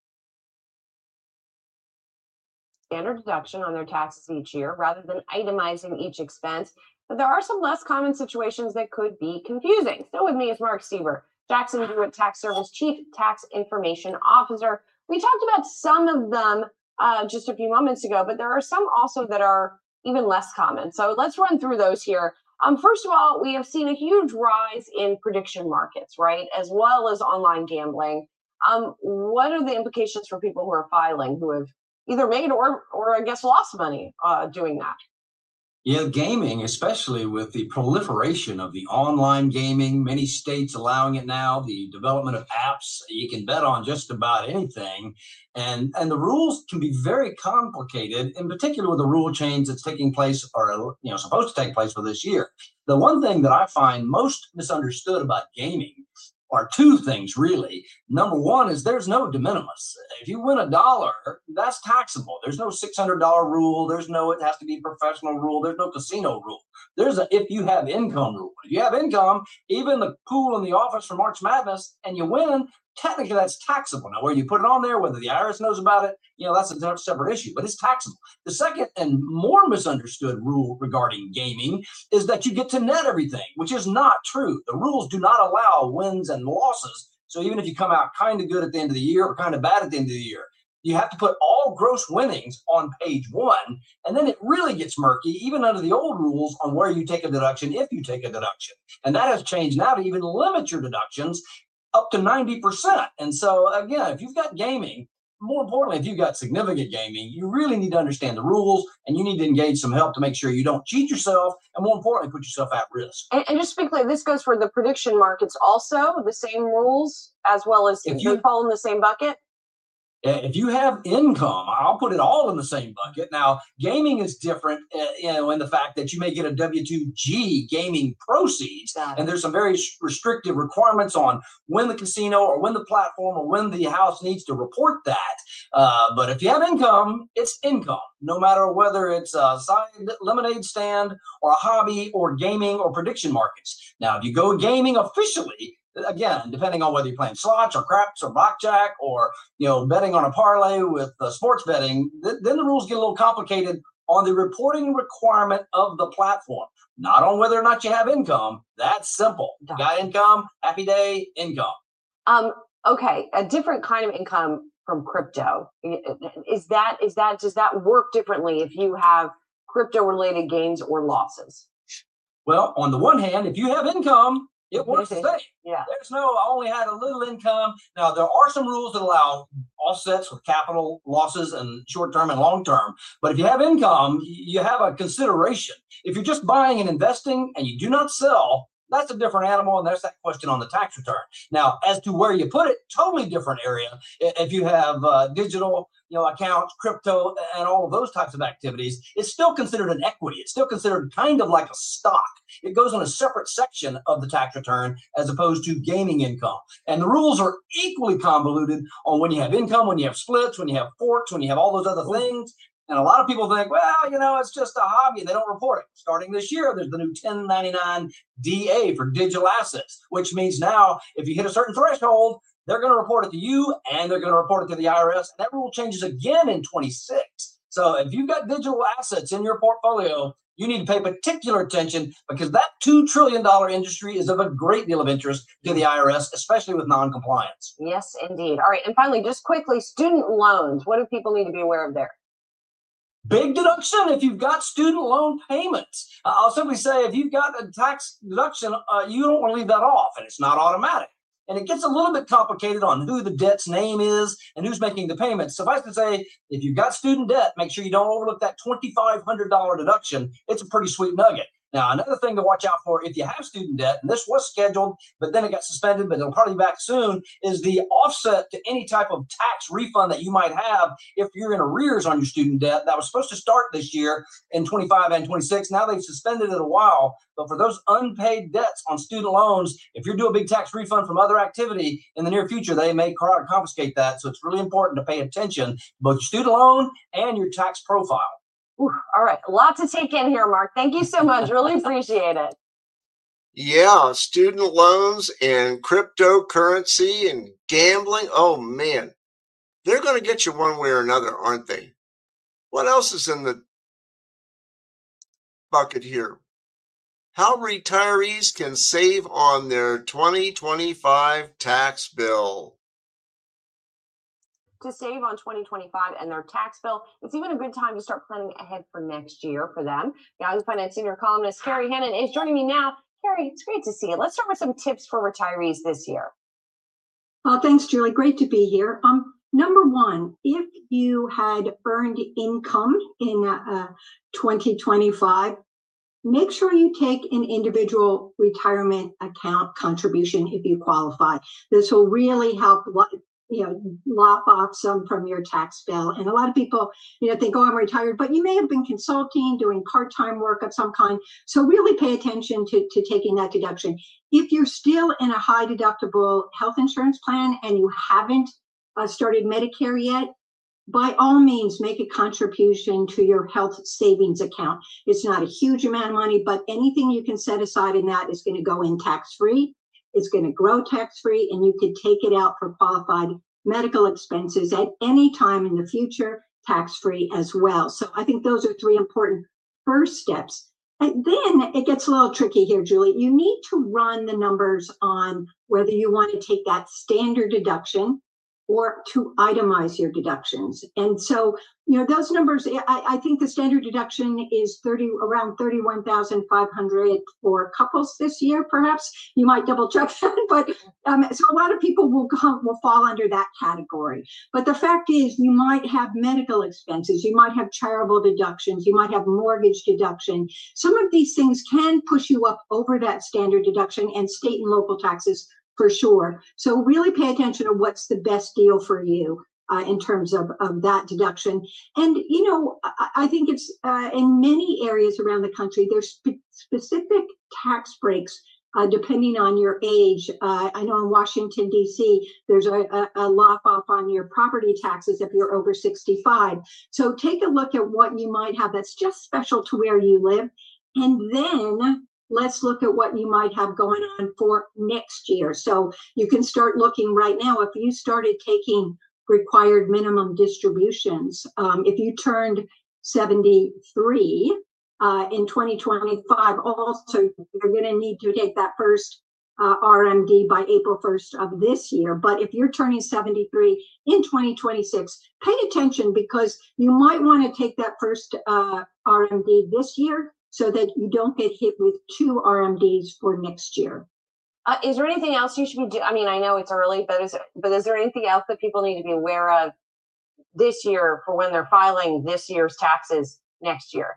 Standard deduction on their taxes each year rather than itemizing each expense. But there are some less common situations that could be confusing. Still with me is Mark Sieber, Jackson Hewitt Tax Service Chief Tax Information Officer. We talked about some of them just a few moments ago, but there are some also that are even less common. So let's run through those here. First of all, we have seen a huge rise in prediction markets, right, as well as online gambling. What are the implications for people who are filing, who have either made or I guess lost money doing that? Yeah, gaming, especially with the proliferation of the online gaming, many states allowing it now, the development of apps, you can bet on just about anything. And the rules can be very complicated, in particular with the rule change that's taking place or, supposed to take place for this year. The one thing that I find most misunderstood about gaming are two things, really. Number one is there's no de minimis. If you win $1, that's taxable. There's no $600 rule. There's no, it has to be professional rule. There's no casino rule. There's a, if you have income rule. If you have income, even the pool in the office for March Madness, and you win, technically that's taxable. Now, where you put it on there, whether the IRS knows about it, that's a separate issue, but it's taxable. The second and more misunderstood rule regarding gaming is that you get to net everything, which is not true. The rules do not allow wins and losses. So even if you come out kind of good at the end of the year or kind of bad at the end of the year, you have to put all gross winnings on page 1, and then it really gets murky, even under the old rules, on where you take a deduction, if you take a deduction. And that has changed now to even limit your deductions up to 90%. And so again, if you've got gaming, more importantly, if you've got significant gaming, you really need to understand the rules, and you need to engage some help to make sure you don't cheat yourself, and more importantly, put yourself at risk. And just to be clear, this goes for the prediction markets also, the same rules, as well as if you fall in the same bucket? If you have income, I'll put it all in the same bucket. Now, gaming is different, in the fact that you may get a W-2G gaming proceeds, and there's some very restrictive requirements on when the casino or when the platform or when the house needs to report that. But if you have income, it's income, no matter whether it's a side lemonade stand or a hobby or gaming or prediction markets. Now, if you go gaming officially, again, depending on whether you're playing slots or craps or blackjack or, betting on a parlay with sports betting, then the rules get a little complicated on the reporting requirement of the platform, not on whether or not you have income. That's simple. Got income, happy day, income. Okay, a different kind of income from crypto. Does that work differently if you have crypto related gains or losses? Well, on the one hand, if you have income, it works the same. Yeah. I only had a little income. Now, there are some rules that allow offsets with capital losses and short-term and long-term. But if you have income, you have a consideration. If you're just buying and investing and you do not sell, that's a different animal, and there's that question on the tax return. Now, as to where you put it, totally different area. If you have digital, accounts, crypto, and all of those types of activities, it's still considered an equity. It's still considered kind of like a stock. It goes in a separate section of the tax return as opposed to gaming income. And the rules are equally convoluted on when you have income, when you have splits, when you have forks, when you have all those other things. And a lot of people think, well, it's just a hobby and they don't report it. Starting this year, there's the new 1099 DA for digital assets, which means now if you hit a certain threshold, they're going to report it to you and they're going to report it to the IRS. And that rule changes again in 26. So if you've got digital assets in your portfolio, you need to pay particular attention because that $2 trillion industry is of a great deal of interest to the IRS, especially with non-compliance. Yes, indeed. All right. And finally, just quickly, student loans. What do people need to be aware of there? Big deduction if you've got student loan payments. I'll simply say if you've got a tax deduction, you don't want to leave that off, and it's not automatic. And it gets a little bit complicated on who the debt's name is and who's making the payments. Suffice to say, if you've got student debt, make sure you don't overlook that $2,500 deduction. It's a pretty sweet nugget. Now, another thing to watch out for if you have student debt, and this was scheduled, but then it got suspended, but it'll probably be back soon, is the offset to any type of tax refund that you might have if you're in arrears on your student debt. That was supposed to start this year in 25 and 26. Now they've suspended it a while. But for those unpaid debts on student loans, if you're due a big tax refund from other activity in the near future, they may confiscate that. So it's really important to pay attention to both your student loan and your tax profile. Ooh, all right. A lot to take in here, Mark. Thank you so much. Really appreciate it. Yeah, student loans and cryptocurrency and gambling. Oh, man. They're going to get you one way or another, aren't they? What else is in the bucket here? How retirees can save on their 2025 tax bill. To save on 2025 and their tax bill, it's even a good time to start planning ahead for next year for them. Yahoo Finance senior columnist Carrie Hannon is joining me now. Carrie, it's great to see you. Let's start with some tips for retirees this year. Thanks, Julie. Great to be here. Number one, if you had earned income in 2025, make sure you take an individual retirement account contribution if you qualify. This will really help lop off some from your tax bill. And a lot of people, think, oh, I'm retired, but you may have been consulting, doing part-time work of some kind. So really pay attention to taking that deduction. If you're still in a high deductible health insurance plan and you haven't started Medicare yet, by all means, make a contribution to your health savings account. It's not a huge amount of money, but anything you can set aside in that is going to go in tax-free. It's going to grow tax-free, and you could take it out for qualified medical expenses at any time in the future, tax-free as well. So I think those are three important first steps. And then it gets a little tricky here, Julie. You need to run the numbers on whether you want to take that standard deduction or to itemize your deductions. And so, those numbers, I think the standard deduction is around $31,500 for couples this year, perhaps. You might double check that, but so a lot of people will fall under that category. But the fact is, you might have medical expenses, you might have charitable deductions, you might have mortgage deduction. Some of these things can push you up over that standard deduction, and state and local taxes for sure. So really pay attention to what's the best deal for you. in terms of that deduction. And, you know, I think it's in many areas around the country, there's specific tax breaks depending on your age. I know in Washington, D.C., there's a lock off on your property taxes if you're over 65. So take a look at what you might have that's just special to where you live. And then let's look at what you might have going on for next year. So you can start looking right now. If you started taking required minimum distributions, if you turned 73, in 2025, also you're going to need to take that first RMD by April 1st of this year. But if you're turning 73 in 2026, pay attention, because you might want to take that first RMD this year so that you don't get hit with 2 RMDs for next year. Is there anything else you should be doing? I mean, I know it's early, but is there anything else that people need to be aware of this year for when they're filing this year's taxes next year?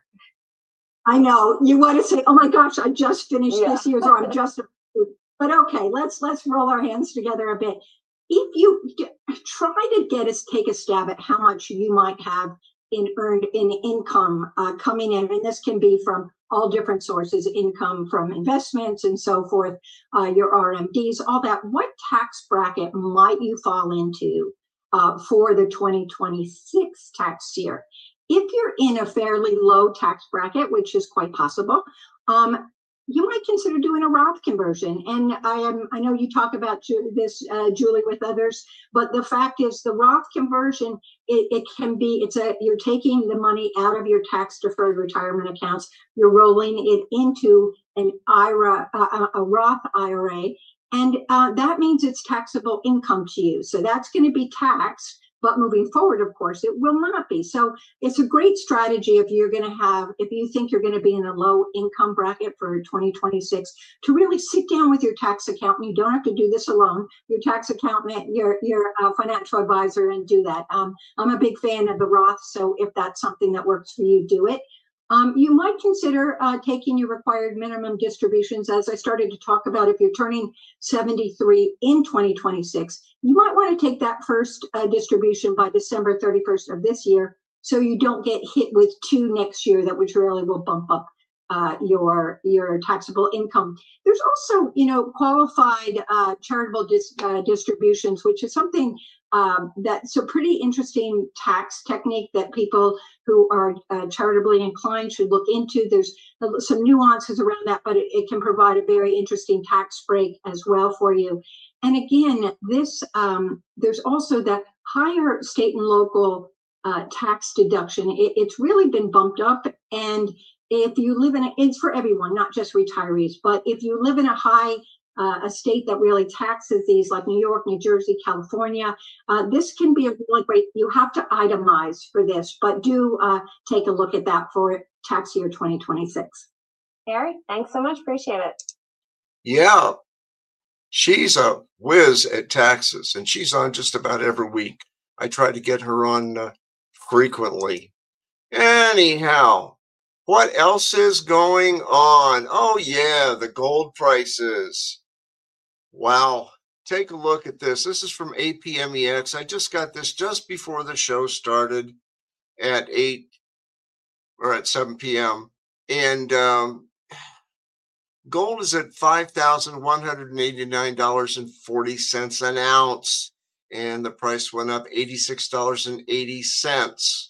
I know you want to say, "Oh my gosh, I just finished this year's," or "I'm just," but okay, let's roll our hands together a bit. If you try to take a stab at how much you might have in earned income coming in, and this can be from all different sources, income from investments and so forth, your RMDs, all that. What tax bracket might you fall into for the 2026 tax year? If you're in a fairly low tax bracket, which is quite possible, you might consider doing a Roth conversion. And I know you talk about this, Julie, with others, but the fact is the Roth conversion, it can be, you're taking the money out of your tax deferred retirement accounts, you're rolling it into an IRA, a Roth IRA, and that means it's taxable income to you. So that's going to be taxed. But moving forward, of course, it will not be. So it's a great strategy if you're going to if you think you're going to be in a low income bracket for 2026, to really sit down with your tax accountant. You don't have to do this alone. Your tax accountant, your financial advisor, and do that. I'm a big fan of the Roth, so if that's something that works for you, do it. You might consider taking your required minimum distributions, as I started to talk about. If you're turning 73 in 2026, you might want to take that first distribution by December 31st of this year, so you don't get hit with 2 next year, which really will bump up your taxable income. There's also, qualified charitable distributions, which is something that's a pretty interesting tax technique that people who are charitably inclined should look into. There's some nuances around that, but it can provide a very interesting tax break as well for you. And again, there's also the higher state and local tax deduction. It's really been bumped up. And if you live it's for everyone, not just retirees, but if you live in a state that really taxes these, like New York, New Jersey, California, this can be a really great, you have to itemize for this, but do take a look at that for tax year 2026. Harry, thanks so much. Appreciate it. Yeah, she's a whiz at taxes, and she's on just about every week. I try to get her on frequently. Anyhow, what else is going on? Oh yeah, the gold prices. Wow. Take a look at this. This is from APMEX. I just got this just before the show started at 7 p.m. And gold is at $5,189.40 an ounce. And the price went up $86.80.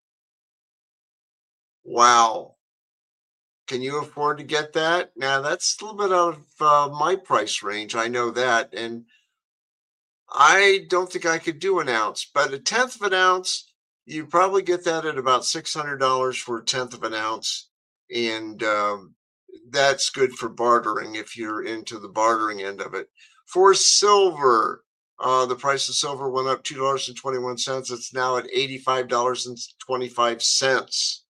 Wow. Can you afford to get that? Now, that's a little bit out of my price range. I know that. And I don't think I could do an ounce. But a tenth of an ounce, you probably get that at about $600 for a tenth of an ounce. And that's good for bartering if you're into the bartering end of it. For silver, the price of silver went up $2.21. It's now at $85.25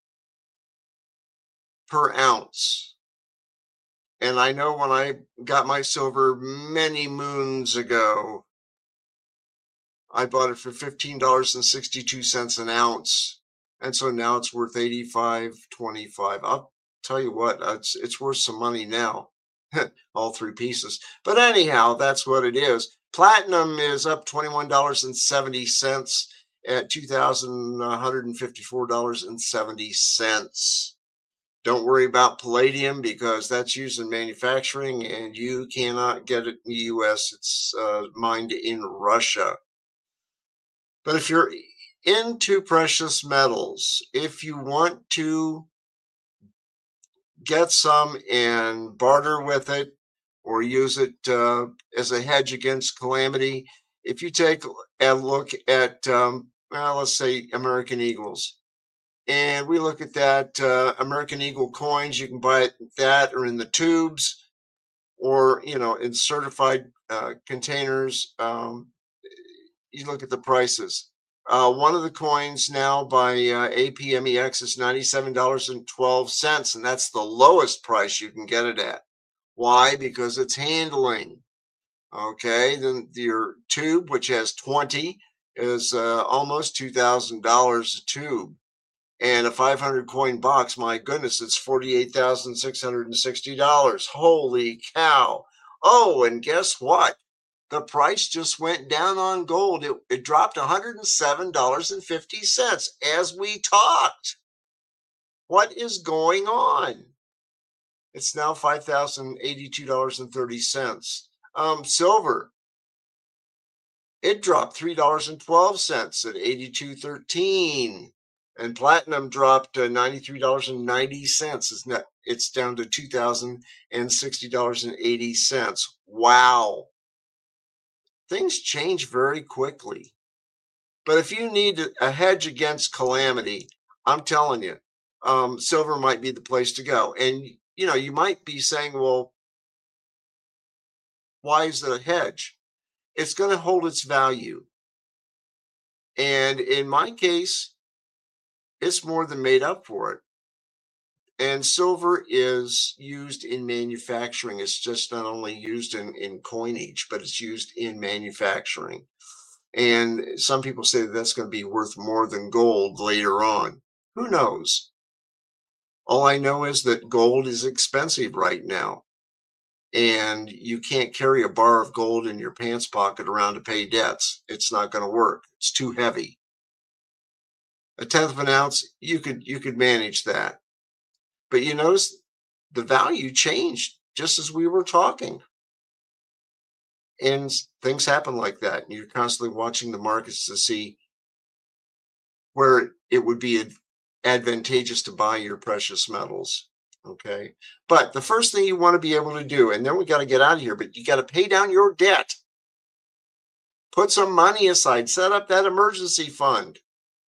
per ounce. And I know when I got my silver many moons ago, I bought it for $15.62 an ounce. And so now it's worth $85.25. I'll tell you what, it's worth some money now, all 3 pieces. But anyhow, that's what it is. Platinum is up $21.70 at $2,154.70. Don't worry about palladium because that's used in manufacturing and you cannot get it in the US. It's mined in Russia. But if you're into precious metals, if you want to get some and barter with it or use it as a hedge against calamity, if you take a look at, let's say American Eagles, and we look at that American Eagle coins, you can buy that or in the tubes or, in certified containers. You look at the prices. One of the coins now by APMEX is $97.12, and that's the lowest price you can get it at. Why? Because it's handling. Okay, then your tube, which has 20, is almost $2,000 a tube. And a 500 coin box, my goodness, it's $48,660. Holy cow. Oh, and guess what? The price just went down on gold. It dropped $107.50 as we talked. What is going on? It's now $5,082.30. Silver, it dropped $3.12 at $82.13. And platinum dropped $93.90. It's down to $2,060.80. Wow. Things change very quickly. But if you need a hedge against calamity, I'm telling you, silver might be the place to go. And, you might be saying, well, why is it a hedge? It's going to hold its value. And in my case, it's more than made up for it. And silver is used in manufacturing. It's just not only used in coinage, but it's used in manufacturing. And some people say that that's going to be worth more than gold later on. Who knows? All I know is that gold is expensive right now. And you can't carry a bar of gold in your pants pocket around to pay debts. It's not going to work. It's too heavy. A tenth of an ounce, you could manage that. But you notice the value changed just as we were talking. And things happen like that. And you're constantly watching the markets to see where it would be advantageous to buy your precious metals. Okay. But the first thing you want to be able to do, and then we got to get out of here, but you got to pay down your debt. Put some money aside, set up that emergency fund.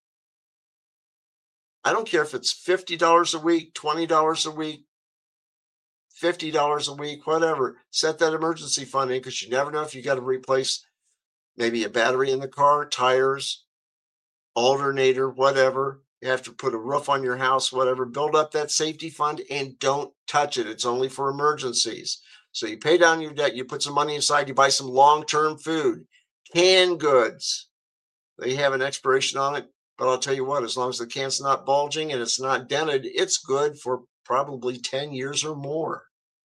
I don't care if it's $50 a week, $20 a week, $50 a week, whatever. Set that emergency fund in because you never know if you got to replace maybe a battery in the car, tires, alternator, whatever. You have to put a roof on your house, whatever. Build up that safety fund and don't touch it. It's only for emergencies. So you pay down your debt, you put some money aside, you buy some long-term food, canned goods. They have an expiration on it. But I'll tell you what, as long as the can's not bulging and it's not dented, it's good for probably 10 years or more.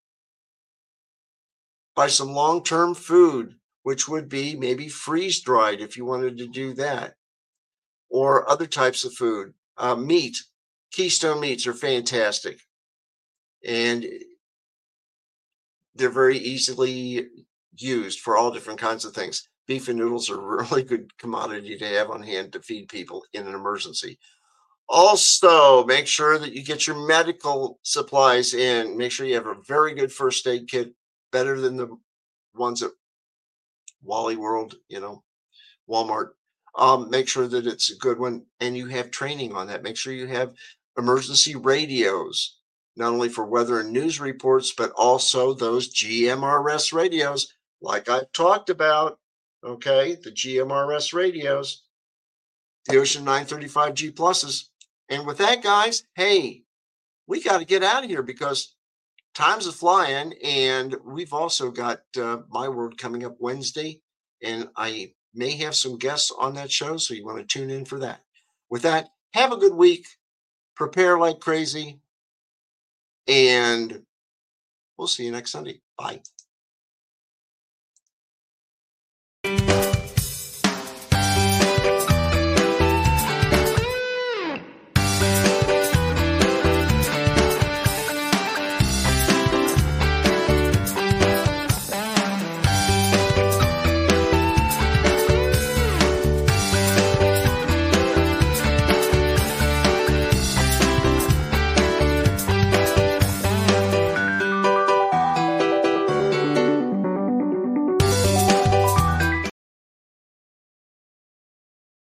Buy some long-term food, which would be maybe freeze-dried if you wanted to do that. Or other types of food. Meat. Keystone meats are fantastic. And they're very easily used for all different kinds of things. Beef and noodles are a really good commodity to have on hand to feed people in an emergency. Also, make sure that you get your medical supplies in. Make sure you have a very good first aid kit, better than the ones at Wally World, Walmart. Make sure that it's a good one and you have training on that. Make sure you have emergency radios, not only for weather and news reports, but also those GMRS radios like I've talked about. Okay, the GMRS radios, the Ocean 935G pluses. And with that, guys, hey, we got to get out of here because time's a flying. And we've also got My World coming up Wednesday. And I may have some guests on that show. So you want to tune in for that. With that, have a good week. Prepare like crazy. And we'll see you next Sunday. Bye. you.